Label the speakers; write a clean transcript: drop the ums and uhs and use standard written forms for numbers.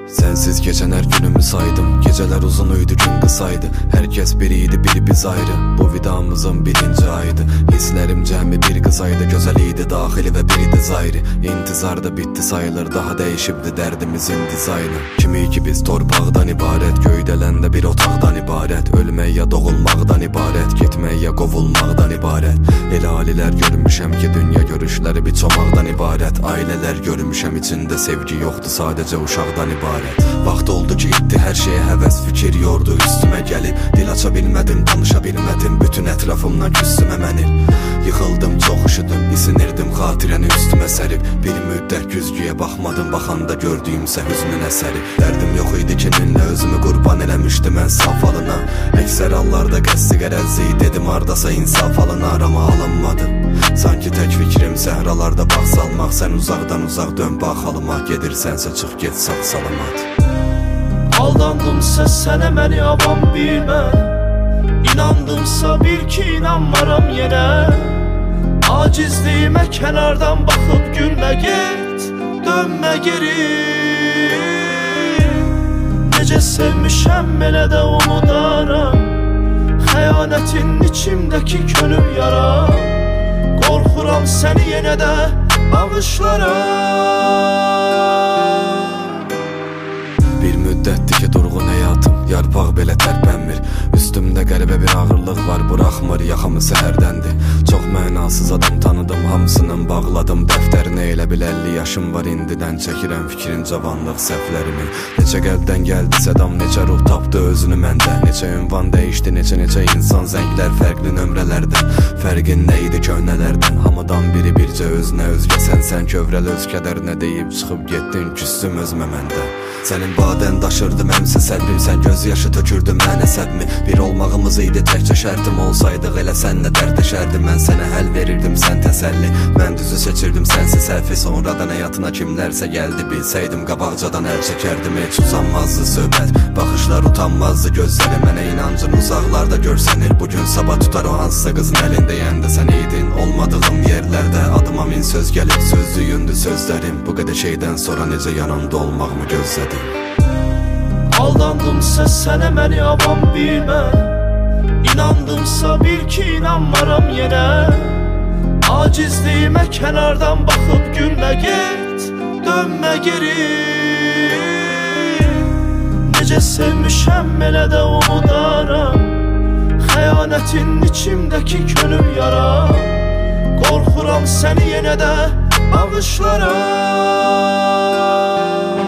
Speaker 1: Sensiz geçen her günümü saydım. Geceler uzunuydu, gün kısaydı. Herkes biriydi, biri biz ayrı. Bu vidamızın birinci aydı. Hislerim cəmi bir kızaydı. Güzeliydi dahili ve biri zayri. İntizarda bitti sayılır, daha değişibdi derdimizin dizaynı. Kimi ki biz torpaqdan ibaret, göydələndə bir otaqdan ibaret. Ölmək ya doğulmaqdan ibaret, gitmək ya qovulmaqdan ibaret. Elalilər görmüşəm ki dünya görüşləri bir çomaqdan ibaret. Ailələr görmüşəm içində sevgi yoxdur, sadəcə uşaqdan ibaret. Vaxt oldu ki itti hər şeyə həvəs, fikir yordu üstümə gəlib. Dil aça bilmədim, danışa bilmədim, bütün ətrafımdan küssümə mənir. Yıxıldım, çox üşüdüm, isinirdim, xatirəni üstümə sərib. Bir müddət güzgüyə baxmadım, baxanda gördüyümsə hüznün əsəri. Dərdim yox idi kiminlə, özümü qurban eləmişdim mən saf alına. Əksər hallarda qəsdi qərəzi, dedim hardasa insaf alına, arama alınmadı. Sanki tək fikrim səhralarda bağ salmaq, sən uzaqdan uzaq dön bax halıma. Gedirsənsə çıx get sağ salamat.
Speaker 2: Aldandımsa sənə məni avam bilmə, İnandımsa bil ki inanmaram yenə. Acizliyimə kənardan baxıb gülmə, get dönmə geri. Necə sevmişəm elə də unudaram, xəyanətin içimdəki könül yara. Qorxuram səni yenə də bağışlaram.
Speaker 1: Bir müddətdir ki durğun həyatım, yarpaq belə tərpənmir. Üstümdə qəribə bir ağırlıq var, buraxmır yaxamı səhərdəndir. Çox mənasız adam tanıdım, hamısının bağladım dəftərinə. Elə bil 50 yaşım var indidən, çəkirəm fikrin cavanlıq səhvlərimi. Neçə qəlbdən gəldi sədam, neçə ruh tapdı özünü məndə. Neçə ünvan dəyişdi, neçə insan, zənglər fərqli nömrələrdən. Fərqin nə idi köhnələrdən, hamıdan biri bircə özünə özgəsən. Sən kövrəl öz kədərinə deyib çıxıb getdin, küstüm özümə məndə. Sənin badən daşırdı məmsə səlbim, sən göz yaşı tökürdün mənə səbmi. Bir olmağımız idi təkcə şərtim, olsaydıq elə sənlə dərdləşərdim. Mən sənə həll verirdim, sən təsəlli, mən düzü seçirdim, sənsi səhvi. Sonradan həyatına kimlərsə gəldi, bilsəydim qabaqcadan əl çəkərdim. Heç uzanmazdı söhbət, baxışlar utanmazdı gözləri. Mənə inancın uzaqlarda görsənir, bugün sabah tutar o hansısa qızın əlində. Yəndə sən idin olmadığım yerlərdə, adıma min söz gəlib sözlüyündü sözlərim. Bu qədər şeydən sonra necə yanımda olmağımı gözlədim.
Speaker 2: Aldandımsa sənə məni avam bilmə, İnandımsa bil ki inanmaram yenə. Acizliyimə kənardan baxıb gülmə, get dönmə geri. Necə sevmişəm elə də unudaram, xəyanətin içimdəki könül yara. Qorxuram səni yenə də bağışlaram.